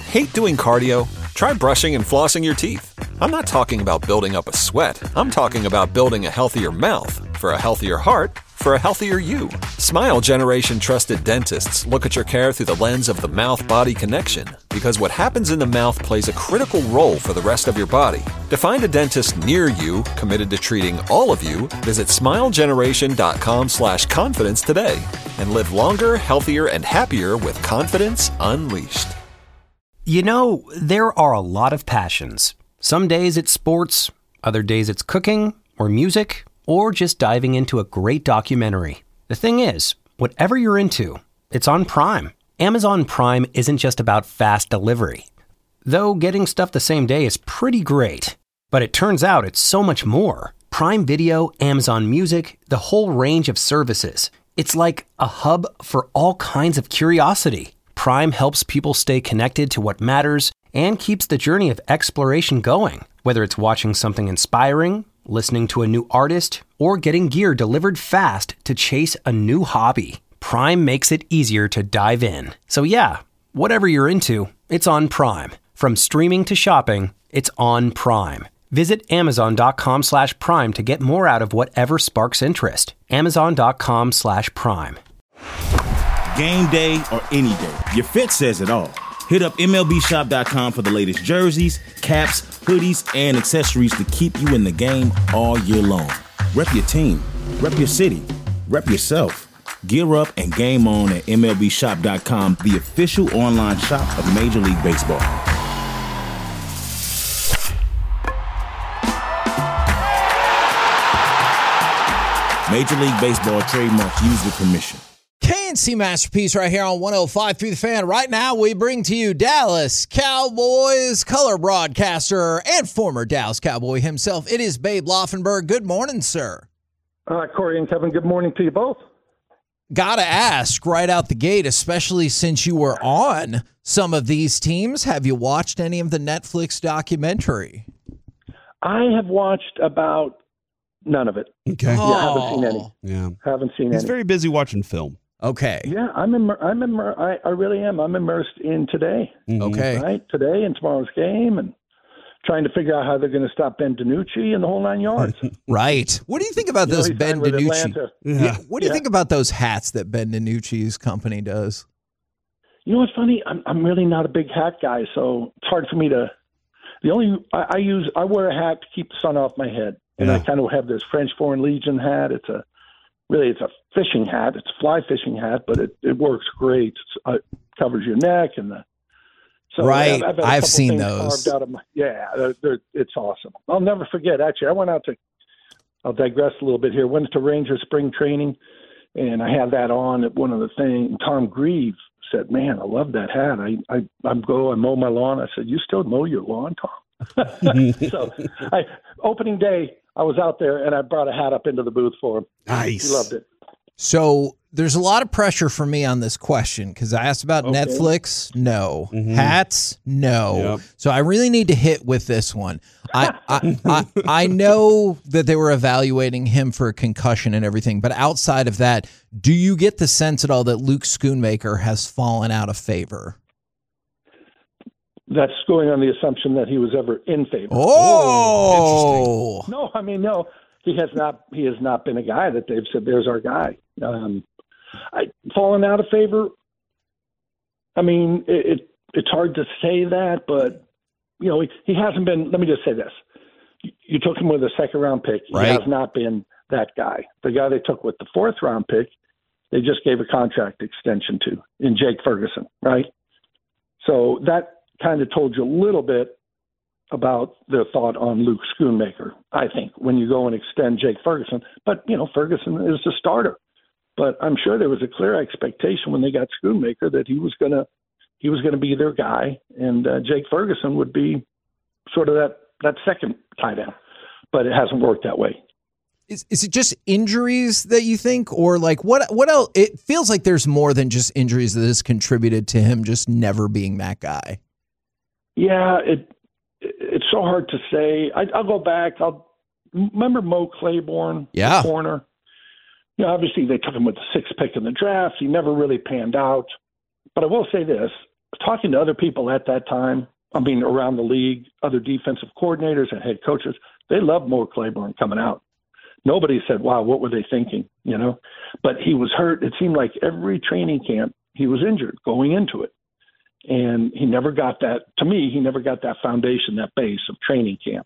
Hate doing cardio? Try brushing and flossing your teeth. I'm not talking about building up a sweat. I'm talking about building a healthier mouth for a healthier heart for a healthier you. Smile Generation trusted dentists look at your care through the lens of the mouth-body connection, because what happens in the mouth plays a critical role for the rest of your body. To find a dentist near you committed to treating all of you, visit smilegeneration.com/confidence today and live longer, healthier, and happier with confidence unleashed. You know, there are a lot of passions. Some days it's sports, other days it's cooking or music, or just diving into a great documentary. The thing is, whatever you're into, it's on Prime. Amazon Prime isn't just about fast delivery. Though getting stuff the same day is pretty great. But it turns out it's so much more. Prime Video, Amazon Music, the whole range of services. It's like a hub for all kinds of curiosity. Prime helps people stay connected to what matters and keeps the journey of exploration going. Whether it's watching something inspiring, listening to a new artist, or getting gear delivered fast to chase a new hobby, Prime makes it easier to dive in. So yeah, whatever you're into, it's on Prime. From streaming to shopping, it's on Prime. Visit Amazon.com/Prime to get more out of whatever sparks interest. Amazon.com/Prime. Game day or any day, your fit says it all. Hit up MLBshop.com for the latest jerseys, caps, hoodies, and accessories to keep you in the game all year long. Rep your team, rep your city, rep yourself. Gear up and game on at MLBshop.com, the official online shop of Major League Baseball. Major League Baseball trademark used with permission. KNC Masterpiece right here on 105 through the Fan. Right now, we bring to you Dallas Cowboys color broadcaster and former Dallas Cowboy himself. It is Babe Laufenberg. Good morning, sir. Corey and Kevin, good morning to you both. Gotta ask right out the gate, especially since you were on some of these teams, have you watched any of the Netflix documentary? I have watched about none of it. Okay. Yeah, I haven't seen any. Yeah. Haven't seen any. He's very busy watching film. Okay. Yeah, I really am. I'm immersed in today. Mm-hmm. Okay. Right? Today and tomorrow's game, and trying to figure out how they're going to stop Ben DiNucci and the whole 9 yards. Right. What do you think about those he's Ben signed with DiNucci? Atlanta. Yeah. What do you think about those hats that Ben DiNucci's company does? You know what's funny? I'm really not a big hat guy, so it's hard for me to. The only I wear a hat to keep the sun off my head, and I kind of have this French Foreign Legion hat. It's a fishing hat. It's a fly fishing hat, but it works great. It covers your neck and the. So right, I've seen those. Carved out of it's awesome. I'll never forget. Actually, I went out to. I'll digress a little bit here. Went to Ranger spring training, and I had that on at one of the things. Tom Grieve said, "Man, I love that hat. I mow my lawn." I said, "You still mow your lawn, Tom?" So, opening day, I was out there and I brought a hat up into the booth for him. Nice. He loved it. So there's a lot of pressure for me on this question because I asked about Netflix. No. Mm-hmm. Hats. No. Yep. So I really need to hit with this one. I know that they were evaluating him for a concussion and everything, but outside of that, do you get the sense at all that Luke Schoonmaker has fallen out of favor? That's going on the assumption that he was ever in favor. Oh, interesting. No, he has not. He has not been a guy that they've said, "There's our guy." Fallen out of favor. I mean, it's hard to say that, but he hasn't been. Let me just say this: you took him with a second-round pick. He has not been that guy. The guy they took with the fourth-round pick, they just gave a contract extension to in Jake Ferguson, right? So that kind of told you a little bit about their thought on Luke Schoonmaker, I think, when you go and extend Jake Ferguson. But, Ferguson is the starter. But I'm sure there was a clear expectation when they got Schoonmaker that he was going to be their guy, and Jake Ferguson would be sort of that second tight end. But it hasn't worked that way. Is it just injuries that you think, or like what else? It feels like there's more than just injuries that has contributed to him just never being that guy. Yeah, it's so hard to say. I'll go back. Remember Mo Claiborne, the corner. Obviously they took him with the sixth pick in the draft. He never really panned out. But I will say this: talking to other people at that time, I mean, around the league, other defensive coordinators and head coaches, they loved Mo Claiborne coming out. Nobody said, wow, what were they thinking, you know? But he was hurt. It seemed like every training camp he was injured going into it. And he never got that, to me, he never got that foundation, that base of training camp,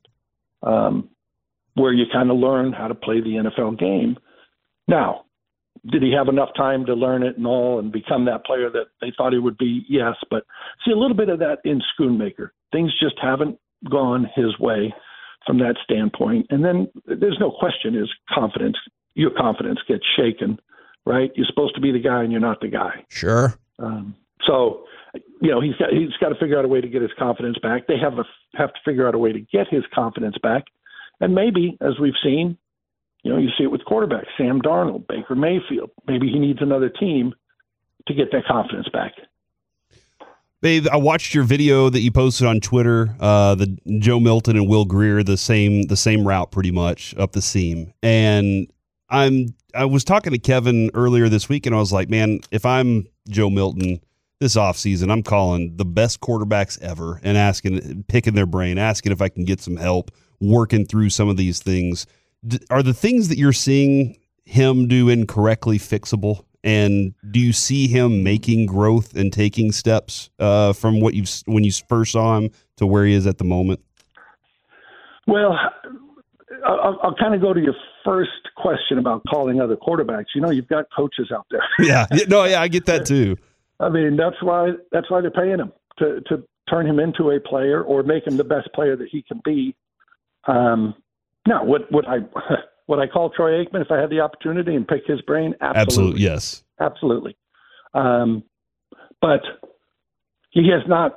where you kind of learn how to play the NFL game. Now, did he have enough time to learn it and all and become that player that they thought he would be? Yes. But see, a little bit of that in Schoonmaker. Things just haven't gone his way from that standpoint. And then there's no question his confidence, your confidence gets shaken, right? You're supposed to be the guy and you're not the guy. Sure. So, you know, he's got to figure out a way to get his confidence back. They have to figure out a way to get his confidence back. And maybe, as we've seen, you know, you see it with quarterbacks, Sam Darnold, Baker Mayfield. Maybe he needs another team to get that confidence back. Babe, I watched your video that you posted on Twitter, the Joe Milton and Will Grier, the same route pretty much up the seam. And I was talking to Kevin earlier this week, and I was like, man, if I'm Joe Milton this offseason, I'm calling the best quarterbacks ever and picking their brain, asking if I can get some help working through some of these things. Are the things that you're seeing him do incorrectly fixable? And do you see him making growth and taking steps from when you first saw him to where he is at the moment? Well, I'll kind of go to your first question about calling other quarterbacks. You know, you've got coaches out there. Yeah, I get that too. I mean, that's why they're paying him to turn him into a player or make him the best player that he can be. Now, would I call Troy Aikman if I had the opportunity and pick his brain? Absolutely, yes, absolutely. But he has not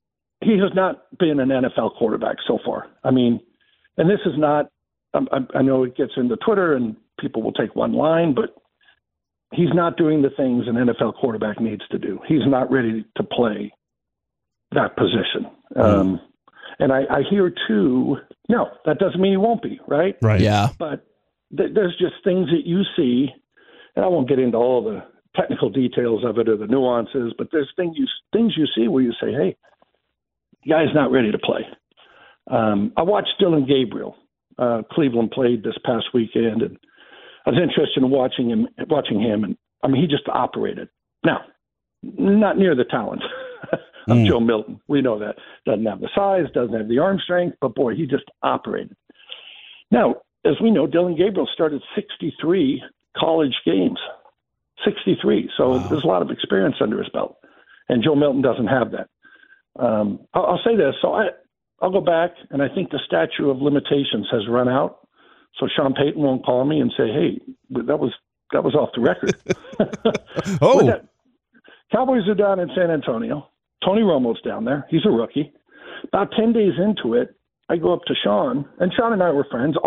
been an NFL quarterback so far. I mean, and this is not. I know it gets into Twitter and people will take one line, but he's not doing the things an NFL quarterback needs to do. He's not ready to play that position. And I hear too, no, that doesn't mean he won't be, right? Right. Yeah. But there's just things that you see, and I won't get into all the technical details of it or the nuances, but there's things you see where you say, hey, the guy's not ready to play. I watched Dylan Gabriel. Cleveland played this past weekend, and I was interested in watching him, and I mean, he just operated. Now, not near the talent of Joe Milton. We know that. Doesn't have the size, doesn't have the arm strength, but boy, he just operated. Now, as we know, Dylan Gabriel started 63 college games. 63. So wow. There's a lot of experience under his belt. And Joe Milton doesn't have that. I'll say this. So I'll go back, and I think the statute of limitations has run out. So Sean Payton won't call me and say, hey, that was off the record. Oh. Cowboys are down in San Antonio. Tony Romo's down there. He's a rookie. About 10 days into it, I go up to Sean, and Sean and I are friends.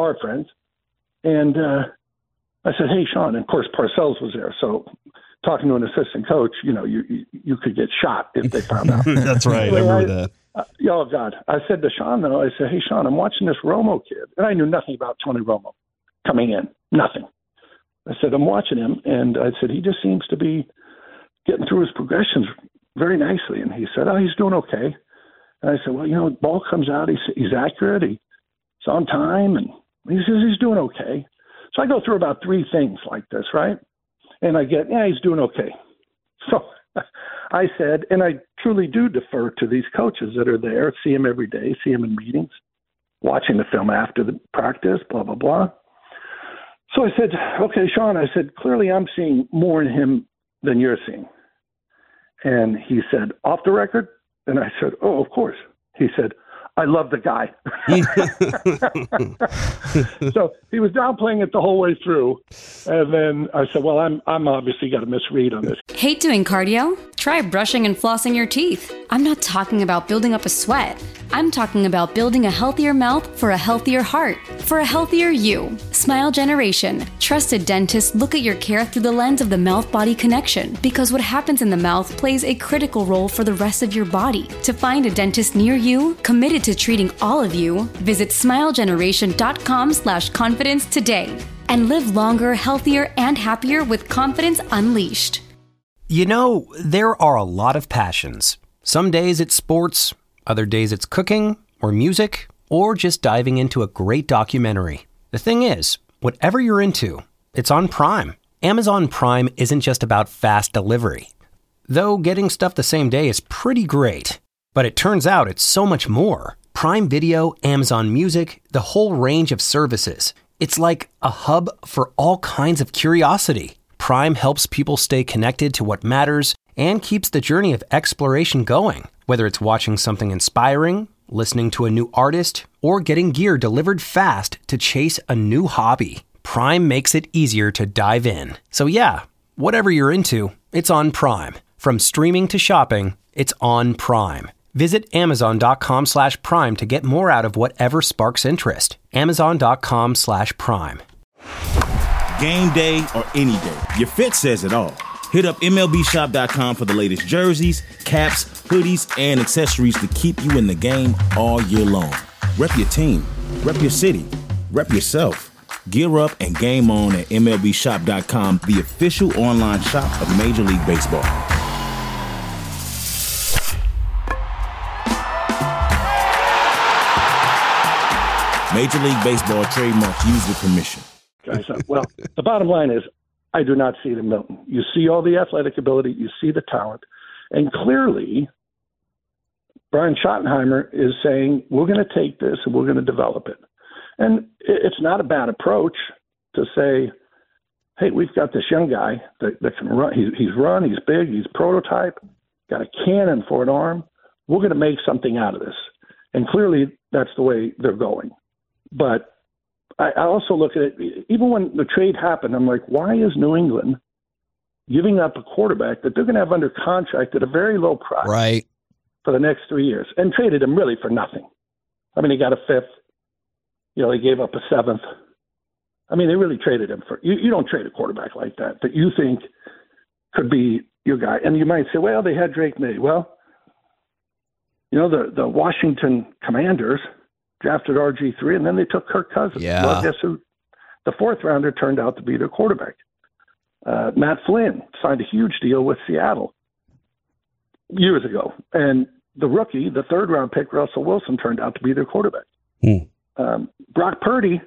And I said, hey, Sean, and of course Parcells was there. So talking to an assistant coach, you know, you could get shot if they found out. That's right. I remember that. Oh, God. I said to Sean, though, I said, hey, Sean, I'm watching this Romo kid. And I knew nothing about Tony Romo coming in. Nothing. I said, I'm watching him. And I said, he just seems to be getting through his progressions very nicely. And he said, oh, he's doing okay. And I said, well, you know, the ball comes out. He's accurate. He's on time. And he says he's doing okay. So I go through about 3 things like this, right? And I get, yeah, he's doing okay. So I said, and I truly do defer to these coaches that are there, see him every day, see him in meetings, watching the film after the practice, blah, blah, blah. So I said, okay, Sean, I said, clearly I'm seeing more in him than you're seeing. And he said, off the record? And I said, oh, of course. He said, I love the guy. So he was downplaying it the whole way through. And then I said, well, I'm obviously got a misread on this. Hate doing cardio? Try brushing and flossing your teeth. I'm not talking about building up a sweat. I'm talking about building a healthier mouth for a healthier heart, for a healthier you. Smile Generation. Trusted dentists look at your care through the lens of the mouth-body connection, because what happens in the mouth plays a critical role for the rest of your body. To find a dentist near you, committed to treating all of you, visit smilegeneration.com/confidence today and live longer, healthier, and happier with confidence unleashed. You know, there are a lot of passions. Some days it's sports, other days it's cooking or music, or just diving into a great documentary. The thing is, whatever you're into, it's on Prime. Amazon Prime isn't just about fast delivery. Though getting stuff the same day is pretty great. But it turns out it's so much more. Prime Video, Amazon Music, the whole range of services. It's like a hub for all kinds of curiosity. Prime helps people stay connected to what matters and keeps the journey of exploration going. Whether it's watching something inspiring, listening to a new artist, or getting gear delivered fast to chase a new hobby, Prime makes it easier to dive in. So yeah, whatever you're into, it's on Prime. From streaming to shopping, it's on Prime. Visit Amazon.com/Prime to get more out of whatever sparks interest. Amazon.com/Prime. Game day or any day, your fit says it all. Hit up MLBshop.com for the latest jerseys, caps, hoodies, and accessories to keep you in the game all year long. Rep your team, rep your city, rep yourself. Gear up and game on at MLBshop.com, the official online shop of Major League Baseball. Major League Baseball trademark used with permission. Well, the bottom line is, I do not see the Milton. You see all the athletic ability, you see the talent, and clearly Brian Schottenheimer is saying, we're going to take this and we're going to develop it. And it's not a bad approach to say, hey, we've got this young guy that can run. He's big, he's prototype, got a cannon for an arm. We're going to make something out of this. And clearly that's the way they're going. But I also look at it, even when the trade happened, I'm like, why is New England giving up a quarterback that they're going to have under contract at a very low price for the next 3 years, and traded him really for nothing? I mean, he got a fifth. They gave up a seventh. I mean, they really traded him for – you don't trade a quarterback like that you think could be your guy. And you might say, well, they had Drake May. Well, the Washington Commanders – drafted RG3, and then they took Kirk Cousins. Yeah. Well, guess who? The fourth rounder turned out to be their quarterback. Matt Flynn signed a huge deal with Seattle years ago. And the rookie, the third round pick, Russell Wilson, turned out to be their quarterback. Brock Purdy,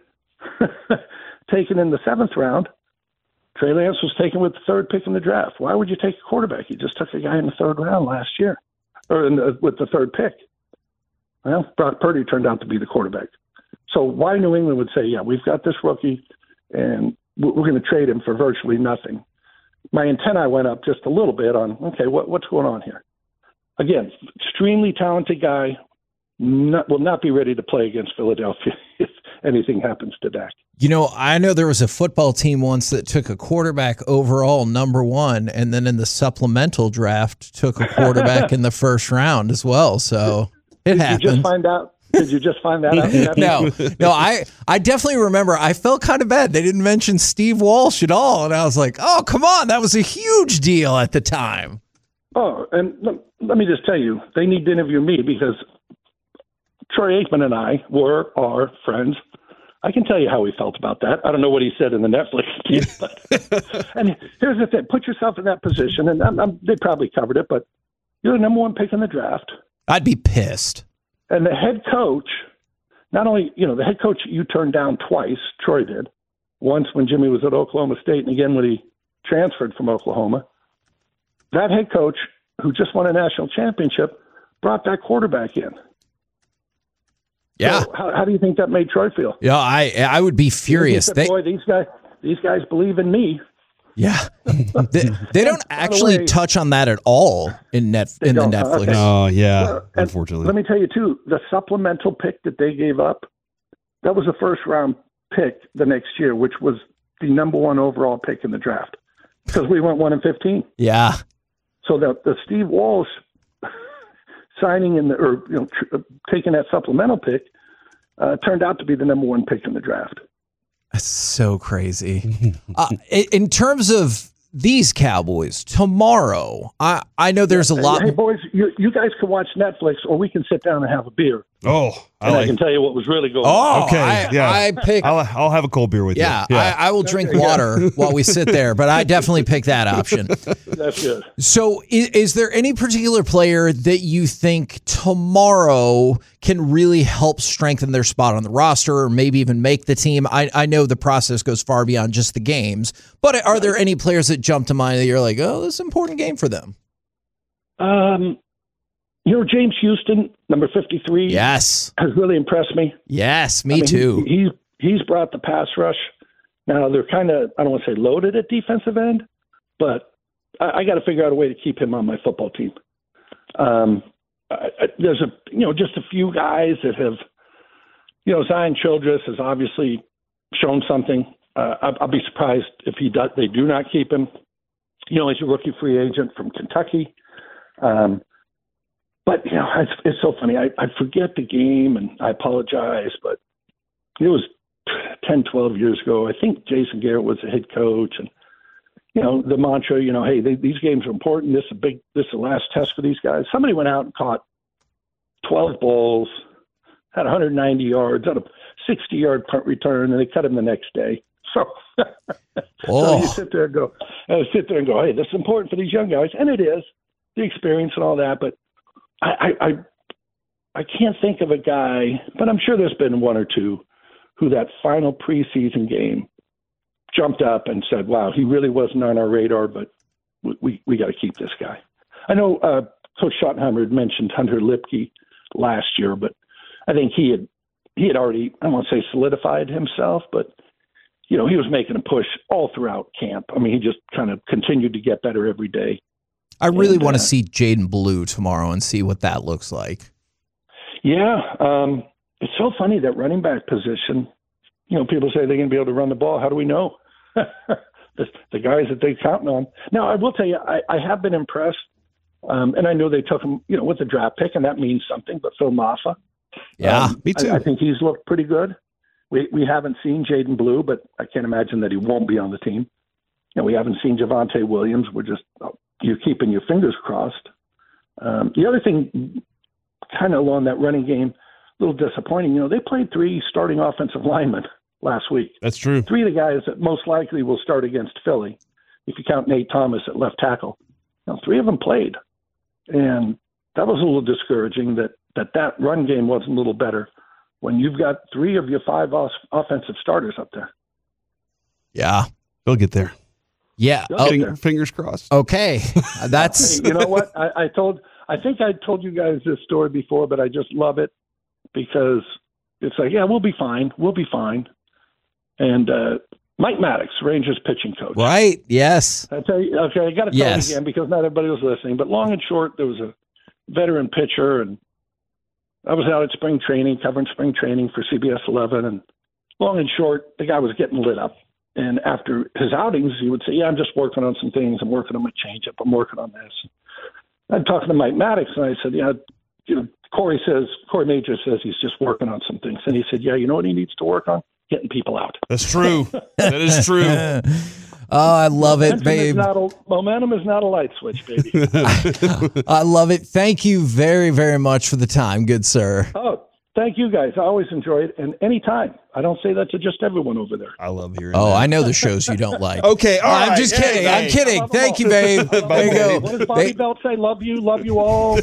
taken in the seventh round. Trey Lance was taken with the third pick in the draft. Why would you take a quarterback? You just took a guy in the third round last year, or with the third pick. Well, Brock Purdy turned out to be the quarterback. So why New England would say, yeah, we've got this rookie, and we're going to trade him for virtually nothing. My antennae went up just a little bit on, okay, what's going on here? Again, extremely talented guy, will not be ready to play against Philadelphia if anything happens to Dak. I know there was a football team once that took a quarterback overall number one, and then in the supplemental draft took a quarterback in the first round as well. So it happened. Did you just find that out? No, I definitely remember. I felt kind of bad. They didn't mention Steve Walsh at all. And I was like, oh, come on. That was a huge deal at the time. Oh, and let me just tell you, they need to interview me because Troy Aikman and I are friends. I can tell you how he felt about that. I don't know what he said in the Netflix piece. But, and here's the thing. Put yourself in that position, and they probably covered it, but you're the number one pick in the draft. I'd be pissed. And the head coach, not only, the head coach you turned down twice, Troy did, once when Jimmy was at Oklahoma State and again when he transferred from Oklahoma. That head coach, who just won a national championship, brought that quarterback in. Yeah. So how do you think that made Troy feel? Yeah, I would be furious. Said, boy, these guys believe in me. Yeah, they don't actually touch on that at all in the Netflix. Okay. Oh yeah, Well, unfortunately. Let me tell you too, the supplemental pick that they gave up, that was a first round pick the next year, which was the number one overall pick in the draft because we went 1-15. Yeah. So the Steve Walsh signing taking that supplemental pick turned out to be the number one pick in the draft. That's so crazy. In terms of these Cowboys tomorrow, I know there's a lot. Hey boys, you guys can watch Netflix, or we can sit down and have a beer. Oh, I can tell you what was really going on. Okay, I pick. I'll have a cold beer with you. Yeah, I will drink water while we sit there, but I definitely pick that option. That's good. So is there any particular player that you think tomorrow can really help strengthen their spot on the roster or maybe even make the team? I know the process goes far beyond just the games, but are there any players that jump to mind that you're like, oh, this is an important game for them? James Houston, number 53. Yes. Has really impressed me. Yes, me too. He's brought the pass rush. Now, they're kind of, I don't want to say loaded at defensive end, but I got to figure out a way to keep him on my football team. There's just a few guys that have, Zion Childress has obviously shown something. I'll be surprised if they do not keep him. He's a rookie free agent from Kentucky. But, it's so funny. I forget the game, and I apologize, but it was 10, 12 years ago. I think Jason Garrett was the head coach. And, the mantra, hey, these games are important. This is the last test for these guys. Somebody went out and caught 12 balls, had 190 yards, had a 60-yard punt return, and they cut him the next day. So, so you sit there and go, hey, this is important for these young guys. And it is, the experience and all that, but I can't think of a guy, but I'm sure there's been one or two who that final preseason game jumped up and said, wow, he really wasn't on our radar, but we got to keep this guy. I know Coach Schottenheimer had mentioned Hunter Lipke last year, but I think he had already, I don't want to say solidified himself, but he was making a push all throughout camp. I mean, he just kind of continued to get better every day. I really want to see Jaden Blue tomorrow and see what that looks like. Yeah. It's so funny, that running back position. People say they're going to be able to run the ball. How do we know? The guys that they're counting on. Now, I will tell you, I have been impressed. And I know they took him, with the draft pick, and that means something, but Phil Maffa. Yeah, me too. I think he's looked pretty good. We haven't seen Jaden Blue, but I can't imagine that he won't be on the team. We haven't seen Javonte Williams. We're just... you're keeping your fingers crossed. The other thing, kind of along that running game, a little disappointing, they played 3 starting offensive linemen last week. That's true. 3 of the guys that most likely will start against Philly, if you count Nate Thomas at left tackle. 3 of them played. And that was a little discouraging that run game wasn't a little better when you've got 3 of your 5 offensive starters up there. Yeah. They'll get there. Yeah. Fingers crossed. Okay. That's Hey, you know what? I think I told you guys this story before, but I just love it because it's like, yeah, we'll be fine. We'll be fine. And Mike Maddox, Rangers pitching coach. Right. Yes. I tell you, okay, I got to tell you again because not everybody was listening, but long and short, there was a veteran pitcher, and I was out at spring training, covering spring training for CBS 11, and long and short, the guy was getting lit up. And after his outings, he would say, yeah, I'm just working on some things. I'm working on my changeup. I'm working on this. I'm talking to Mike Maddox, and I said, Corey Major says he's just working on some things. And he said, yeah, you know what he needs to work on? Getting people out. That's true. That is true. Oh, I love it, babe. Momentum is not a light switch, baby. I love it. Thank you very, very much for the time, good sir. Oh, thank you, guys. I always enjoy it. And anytime. I don't say that to just everyone over there. I love hearing that. I know the shows you don't like. Okay, all right. I'm just kidding. I'm kidding. Thank you, babe. There you go. What does Bobby Belt say? Love you all.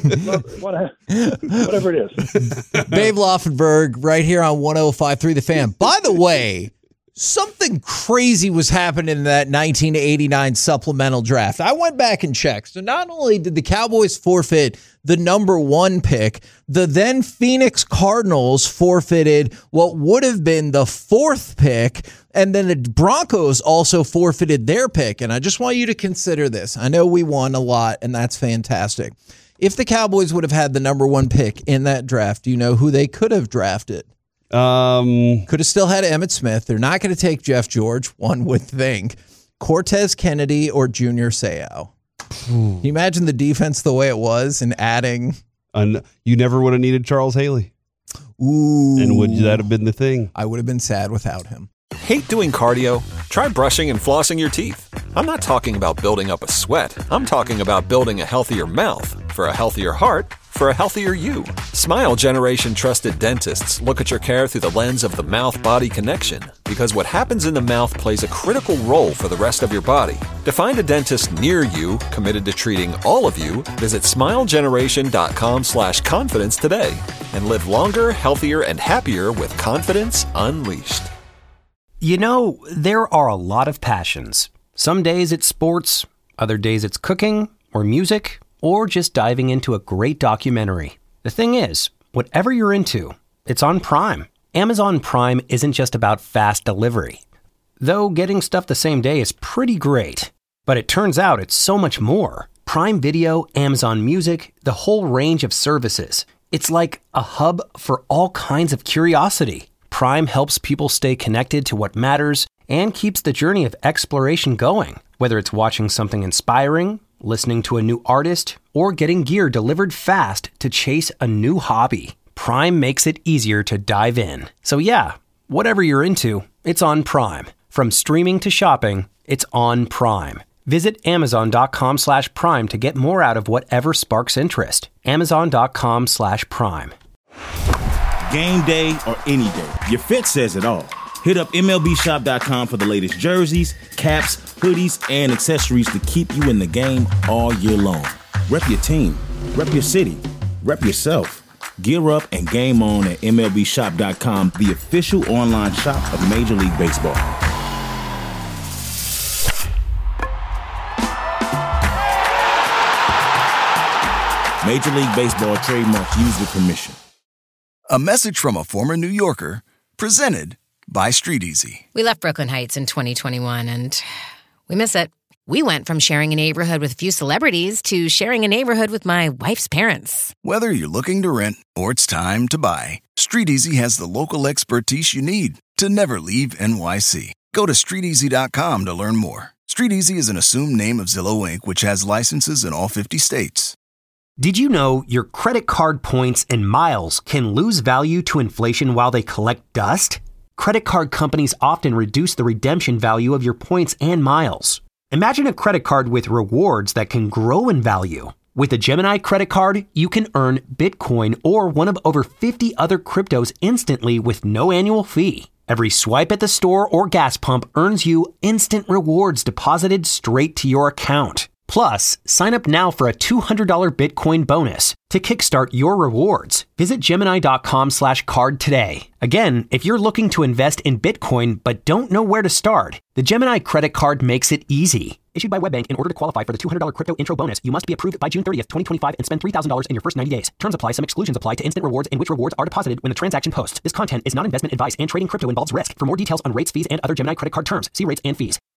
Whatever it is. Babe Laufenberg right here on 105.3 The Fan. By the way, something crazy was happening in that 1989 supplemental draft. I went back and checked. So not only did the Cowboys forfeit the number 1 pick, the then Phoenix Cardinals forfeited what would have been the 4th pick, and then the Broncos also forfeited their pick. And I just want you to consider this. I know we won a lot, and that's fantastic. If the Cowboys would have had the number 1 pick in that draft, do you know who they could have drafted? Could have still had Emmitt Smith. They're not going to take Jeff George, one would think. Cortez Kennedy or Junior Seau. Can you imagine the defense the way it was and adding? You never would have needed Charles Haley. Ooh. And would that have been the thing? I would have been sad without him. Hate doing cardio? Try brushing and flossing your teeth. I'm not talking about building up a sweat. I'm talking about building a healthier mouth. For a healthier heart, for a healthier you. Smile Generation trusted dentists look at your care through the lens of the mouth-body connection, because what happens in the mouth plays a critical role for the rest of your body. To find a dentist near you committed to treating all of you, visit smilegeneration.com/confidence today and live longer, healthier, and happier with confidence unleashed. You know, there are a lot of passions. Some days it's sports, other days it's cooking or music, or just diving into a great documentary. The thing is, whatever you're into, it's on Prime. Amazon Prime isn't just about fast delivery. Though getting stuff the same day is pretty great. But it turns out it's so much more. Prime Video, Amazon Music, the whole range of services. It's like a hub for all kinds of curiosity. Prime helps people stay connected to what matters and keeps the journey of exploration going. Whether it's watching something inspiring, listening to a new artist, or getting gear delivered fast to chase a new hobby, Prime makes it easier to dive in. So yeah, whatever you're into, it's on Prime. From streaming to shopping, it's on Prime. Visit Amazon.com/Prime to get more out of whatever sparks interest. Amazon.com/Prime. Game day or any day, your fit says it all. Hit up MLBshop.com for the latest jerseys, caps, hoodies, and accessories to keep you in the game all year long. Rep your team, rep your city, rep yourself. Gear up and game on at MLBshop.com, the official online shop of Major League Baseball. Major League Baseball trademark used with permission. A message from a former New Yorker, presented by StreetEasy. We left Brooklyn Heights in 2021 and we miss it. We went from sharing a neighborhood with a few celebrities to sharing a neighborhood with my wife's parents. Whether you're looking to rent or it's time to buy, StreetEasy has the local expertise you need to never leave NYC. Go to StreetEasy.com to learn more. StreetEasy is an assumed name of Zillow Inc., which has licenses in all 50 states. Did you know your credit card points and miles can lose value to inflation while they collect dust? Credit card companies often reduce the redemption value of your points and miles. Imagine a credit card with rewards that can grow in value. With a Gemini credit card, you can earn Bitcoin or one of over 50 other cryptos instantly with no annual fee. Every swipe at the store or gas pump earns you instant rewards deposited straight to your account. Plus, sign up now for a $200 Bitcoin bonus to kickstart your rewards. Visit Gemini.com/card today. Again, if you're looking to invest in Bitcoin but don't know where to start, the Gemini credit card makes it easy. Issued by WebBank, in order to qualify for the $200 crypto intro bonus, you must be approved by June 30th, 2025 and spend $3,000 in your first 90 days. Terms apply. Some exclusions apply to instant rewards and which rewards are deposited when the transaction posts. This content is not investment advice and trading crypto involves risk. For more details on rates, fees, and other Gemini credit card terms, see rates and fees.